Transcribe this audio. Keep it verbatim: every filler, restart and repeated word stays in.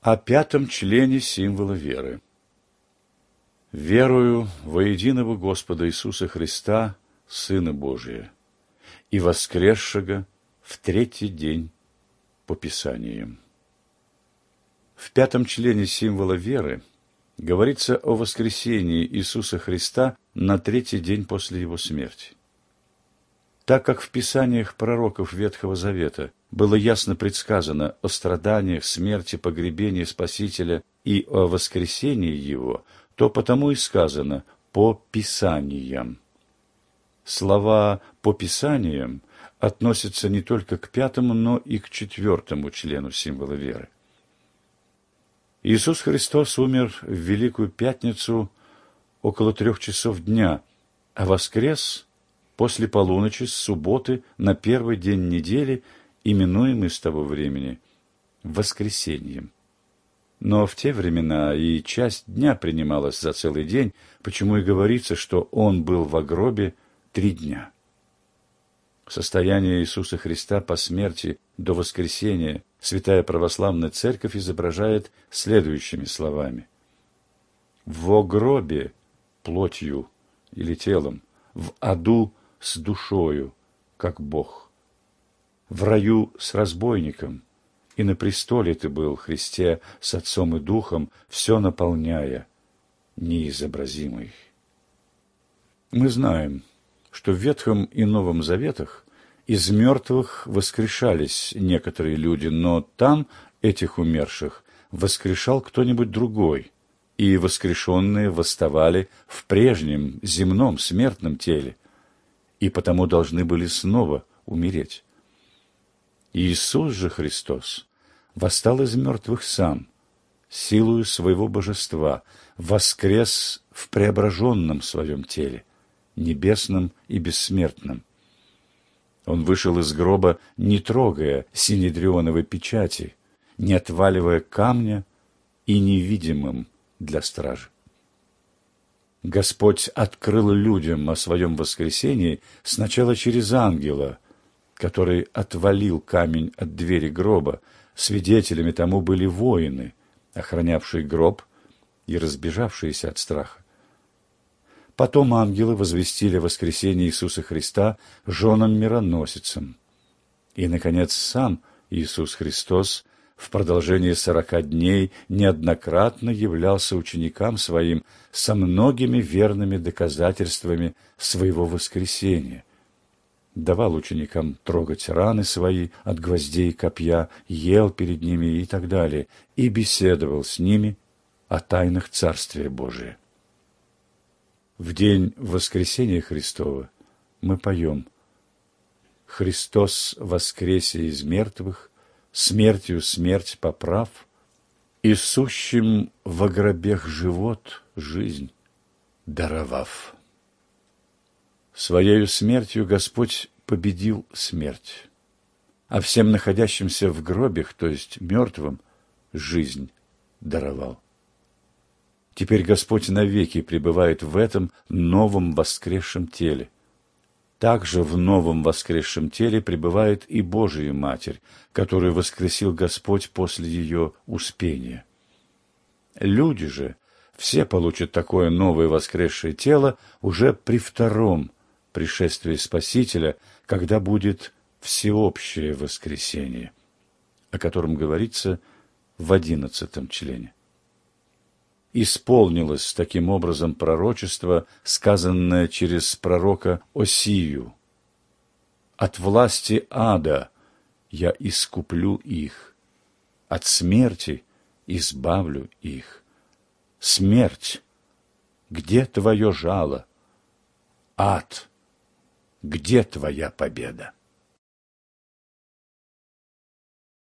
О пятом члене символа веры. Верую во единого Господа Иисуса Христа, Сына Божия, и воскресшего в третий день по Писаниям. В пятом члене символа веры говорится о воскресении Иисуса Христа на третий день после Его смерти. Так как в Писаниях пророков Ветхого Завета было ясно предсказано о страданиях, смерти, погребении Спасителя и о воскресении Его, то потому и сказано «по Писаниям». Слова «по Писаниям» относятся не только к пятому, но и к четвертому члену символа веры. Иисус Христос умер в Великую Пятницу около трех часов дня, а воскрес после полуночи с субботы на первый день недели, именуемый с того времени воскресением. Но в те времена и часть дня принималась за целый день, почему и говорится, что Он был во гробе три дня. Состояние Иисуса Христа по смерти до воскресения Святая Православная Церковь изображает следующими словами: «Во гробе плотью или телом, в аду с душою, как Бог, в раю с разбойником, и на престоле ты был, Христе, с Отцом и Духом, все наполняя, неизобразимый». Мы знаем, что в Ветхом и Новом Заветах из мертвых воскрешались некоторые люди, но там этих умерших воскрешал кто-нибудь другой, и воскрешенные восставали в прежнем земном смертном теле, и потому должны были снова умереть. Иисус же Христос восстал из мертвых сам, силою своего божества, воскрес в преображенном своем теле, небесном и бессмертном. Он вышел из гроба, не трогая синедрионовой печати, не отваливая камня и невидимым для стражи. Господь открыл людям о своем воскресении сначала через ангела, который отвалил камень от двери гроба. Свидетелями тому были воины, охранявшие гроб и разбежавшиеся от страха. Потом ангелы возвестили воскресение Иисуса Христа женам-мироносицам. И, наконец, сам Иисус Христос в продолжении сорока дней неоднократно являлся ученикам своим со многими верными доказательствами своего воскресения. Давал ученикам трогать раны свои от гвоздей и копья, ел перед ними и так далее, и беседовал с ними о тайнах Царствия Божия. В день воскресения Христова мы поем: «Христос воскресе из мертвых, смертью смерть поправ, и сущим во гробех живот жизнь даровав». Своею смертью Господь победил смерть, а всем находящимся в гробах, то есть мертвым, жизнь даровал. Теперь Господь навеки пребывает в этом новом воскресшем теле. Также в новом воскресшем теле пребывает и Божия Матерь, которую воскресил Господь после ее успения. Люди же все получат такое новое воскресшее тело уже при втором пришествии Спасителя, когда будет всеобщее воскресение, о котором говорится в одиннадцатом члене. Исполнилось таким образом пророчество, сказанное через пророка Осию: «От власти ада я искуплю их, от смерти избавлю их. Смерть, где твое жало? Ад, где твоя победа?»